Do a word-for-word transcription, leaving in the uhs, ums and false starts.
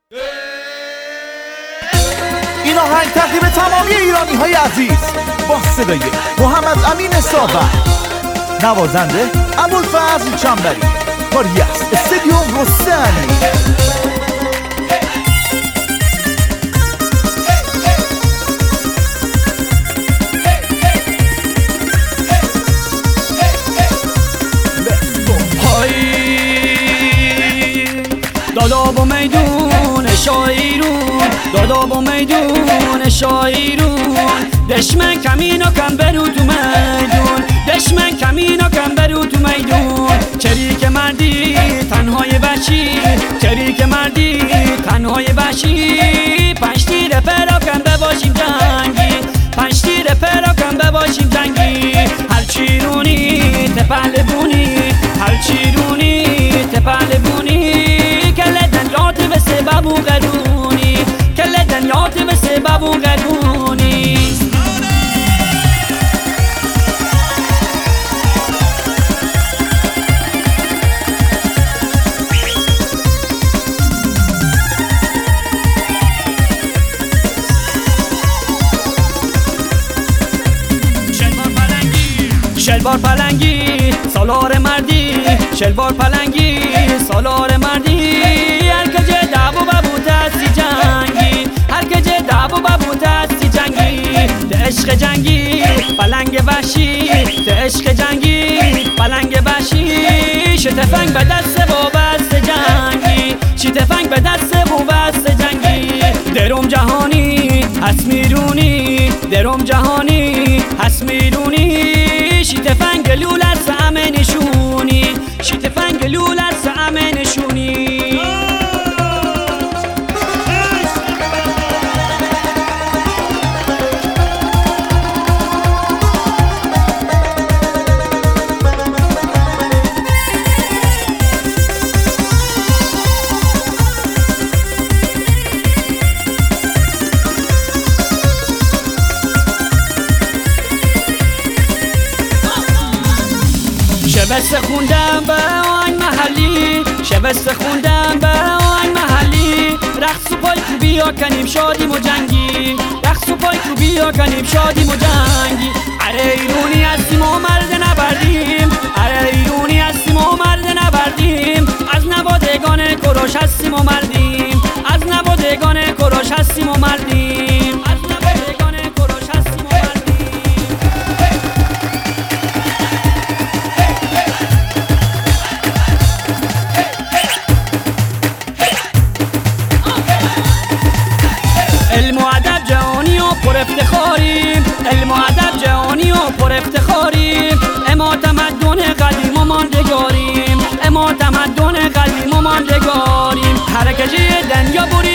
این آهنگ تقدیم تمامی ایرانی های عزیز با صدای محمد امین ساور، نوازنده ابوالفضل چنبری، کاری از استودیو رستمی. دادا با میدون شایرون، دادا با میدون شایرون، دشمن کمینو کم برو تو میدون، دشمن کمینو کم برو تو میدون. چریک مردی تنهای بچی، چریک مردی تنهای بچی، پنج تیر پراکن بباشیم جنگی، پنج تیر پراکن بباشیم جنگی. هر چیرونی تپل بونی، هر چیرونی تپل بونی، بابو قدونی کل دنیات مثل بابو قدونی. شلوار پلنگی، شلوار پلنگی سالار مردی، شلوار پلنگی سالار مردی. هر کجا دعوا بابو دستی جنگی، هر کجا دعوا بابو دستی جنگی. ده عشق جنگی پلنگ وحشی، ده عشق جنگی پلنگ وحشی. شتفنگ به دست و بست جنگی، شتفنگ به دست و بست جنگی. درم جهانی هست میرونی، درم جهانی هست میرونی. شتفنگ لول از همه نشونی، شتفنگ لول از همه نشونی. شبست خوندم به آن محلی، شبست خوندم به آن محلی. رقص و پای کوبی ها کنیم شادیم و جنگی، رقص و پای کوبی ها کنیم شادیم و جنگی. اره ایرونی هستیم و مرد نبردیم، اره ایرونی هستیم و مرد نبردیم. از نوادگان کروش هستیم و مردیم، از نوادگان کروش هستیم و مردیم، از نوادگان کروش هستیم و مردیم. علم و ادب جهانی و پر افتخاریم، علم و ادب جهانی و پر افتخاریم. اما تمدن قدیم و ماندگاریم، اما تمدن قدیم و ماندگاریم. هر کجای دنیا